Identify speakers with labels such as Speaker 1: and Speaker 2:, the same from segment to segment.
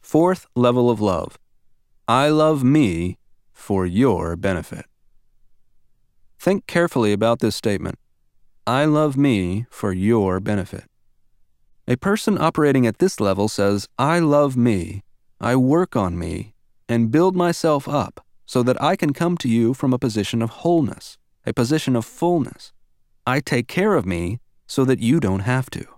Speaker 1: Fourth level of love. I love me for your benefit. Think carefully about this statement. I love me for your benefit. A person operating at this level says, I love me, I work on me, and build myself up so that I can come to you from a position of wholeness, a position of fullness. I take care of me so that you don't have to.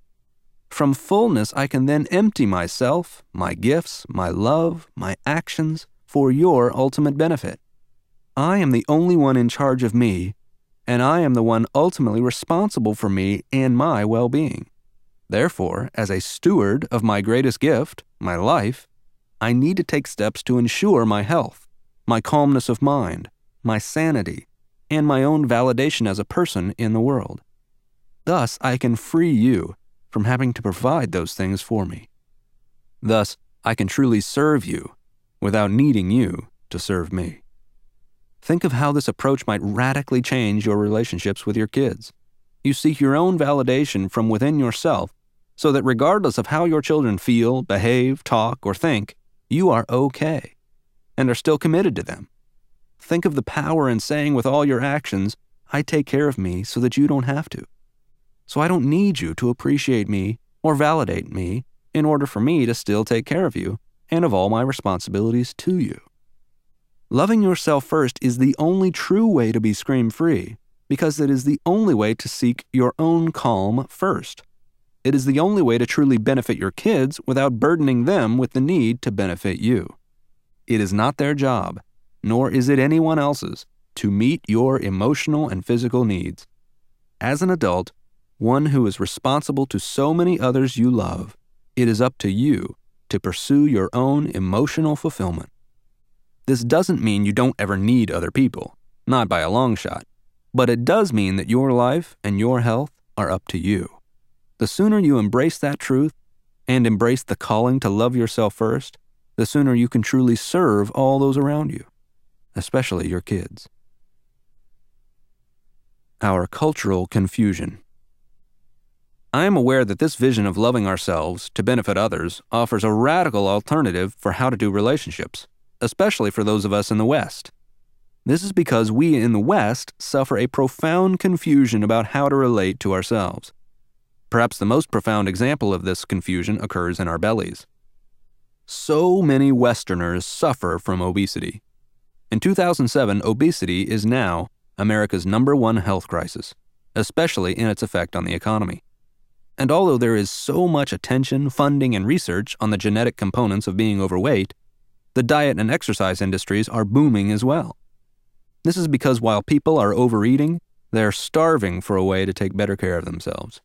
Speaker 1: From fullness, I can then empty myself, my gifts, my love, my actions for your ultimate benefit. I am the only one in charge of me, and I am the one ultimately responsible for me and my well-being. Therefore, as a steward of my greatest gift, my life, I need to take steps to ensure my health, my calmness of mind, my sanity, and my own validation as a person in the world. Thus, I can free you from having to provide those things for me. Thus, I can truly serve you without needing you to serve me. Think of how this approach might radically change your relationships with your kids. You seek your own validation from within yourself so that regardless of how your children feel, behave, talk, or think, you are okay and are still committed to them. Think of the power in saying with all your actions, I take care of me so that you don't have to. So I don't need you to appreciate me or validate me in order for me to still take care of you and of all my responsibilities to you. Loving yourself first is the only true way to be scream-free because it is the only way to seek your own calm first. It is the only way to truly benefit your kids without burdening them with the need to benefit you. It is not their job, nor is it anyone else's, to meet your emotional and physical needs. As an adult, one who is responsible to so many others you love, it is up to you to pursue your own emotional fulfillment. This doesn't mean you don't ever need other people, not by a long shot, but it does mean that your life and your health are up to you. The sooner you embrace that truth and embrace the calling to love yourself first, the sooner you can truly serve all those around you, especially your kids. Our cultural confusion. I am aware that this vision of loving ourselves to benefit others offers a radical alternative for how to do relationships, especially for those of us in the West. This is because we in the West suffer a profound confusion about how to relate to ourselves. Perhaps the most profound example of this confusion occurs in our bellies. So many Westerners suffer from obesity. In 2007, obesity is now America's #1 health crisis, especially in its effect on the economy. And although there is so much attention, funding, and research on the genetic components of being overweight, the diet and exercise industries are booming as well. This is because while people are overeating, they're starving for a way to take better care of themselves.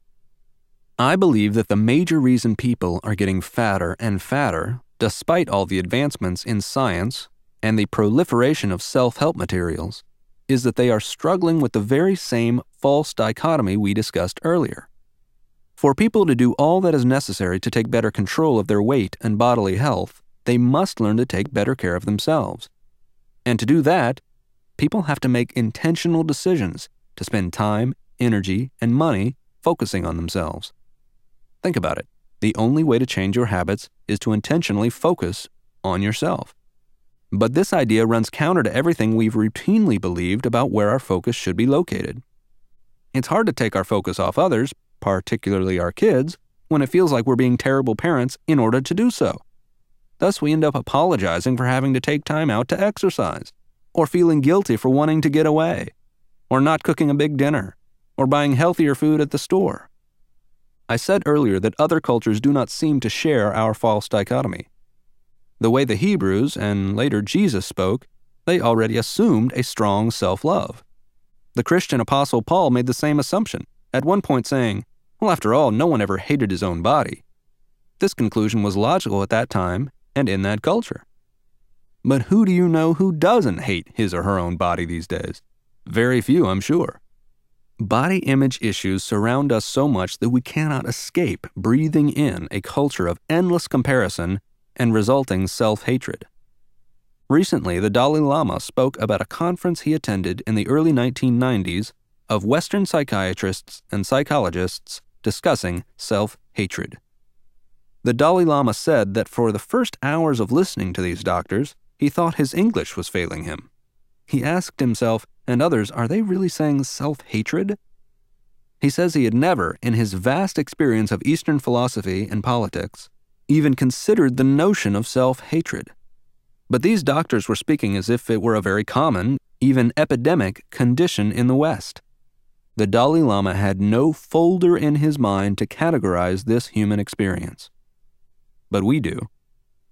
Speaker 1: I believe that the major reason people are getting fatter and fatter, despite all the advancements in science and the proliferation of self-help materials, is that they are struggling with the very same false dichotomy we discussed earlier. For people to do all that is necessary to take better control of their weight and bodily health, they must learn to take better care of themselves. And to do that, people have to make intentional decisions to spend time, energy, and money focusing on themselves. Think about it. The only way to change your habits is to intentionally focus on yourself. But this idea runs counter to everything we've routinely believed about where our focus should be located. It's hard to take our focus off others, particularly our kids, when it feels like we're being terrible parents in order to do so. Thus, we end up apologizing for having to take time out to exercise, or feeling guilty for wanting to get away, or not cooking a big dinner, or buying healthier food at the store. I said earlier that other cultures do not seem to share our false dichotomy. The way the Hebrews and later Jesus spoke, they already assumed a strong self-love. The Christian apostle Paul made the same assumption, at one point saying, well, after all, no one ever hated his own body. This conclusion was logical at that time and in that culture. But who do you know who doesn't hate his or her own body these days? Very few, I'm sure. Body image issues surround us so much that we cannot escape breathing in a culture of endless comparison and resulting self-hatred. Recently, the Dalai Lama spoke about a conference he attended in the early 1990s of Western psychiatrists and psychologists discussing self-hatred. The Dalai Lama said that for the first hours of listening to these doctors, he thought his English was failing him. He asked himself and others, are they really saying self-hatred? He says he had never, in his vast experience of Eastern philosophy and politics, even considered the notion of self-hatred. But these doctors were speaking as if it were a very common, even epidemic, condition in the West. The Dalai Lama had no folder in his mind to categorize this human experience. But we do.